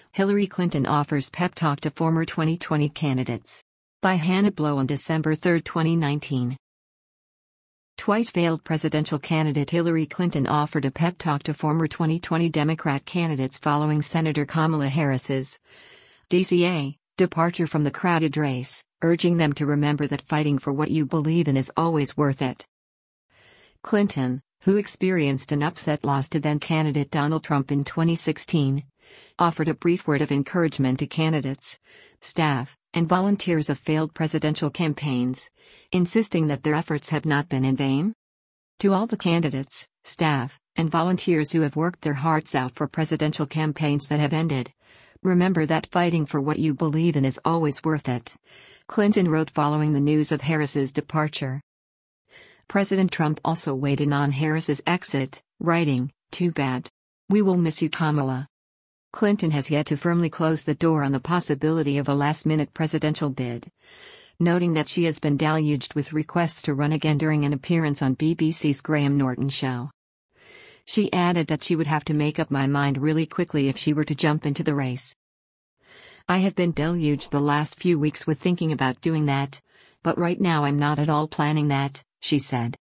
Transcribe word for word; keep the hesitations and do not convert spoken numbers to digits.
Hillary Clinton offers pep talk to former twenty twenty candidates. By Hannah Blow on December third, twenty nineteen. Twice failed presidential candidate Hillary Clinton offered a pep talk to former twenty twenty Democrat candidates following Senator Kamala Harris's D C A departure from the crowded race, urging them to remember that fighting for what you believe in is always worth it. Clinton, who experienced an upset loss to then-candidate Donald Trump in twenty sixteen, offered a brief word of encouragement to candidates, staff, and volunteers of failed presidential campaigns, insisting that their efforts have not been in vain. To all the candidates, staff, and volunteers who have worked their hearts out for presidential campaigns that have ended, remember that fighting for what you believe in is always worth it, Clinton wrote following the news of Harris's departure. President Trump also weighed in on Harris's exit, writing, "Too bad. We will miss you, Kamala." Clinton has yet to firmly close the door on the possibility of a last-minute presidential bid, noting that she has been deluged with requests to run again during an appearance on B B C's Graham Norton show. She added that she would have to make up my mind really quickly if she were to jump into the race. "I have been deluged the last few weeks with thinking about doing that, but right now I'm not at all planning that," she said.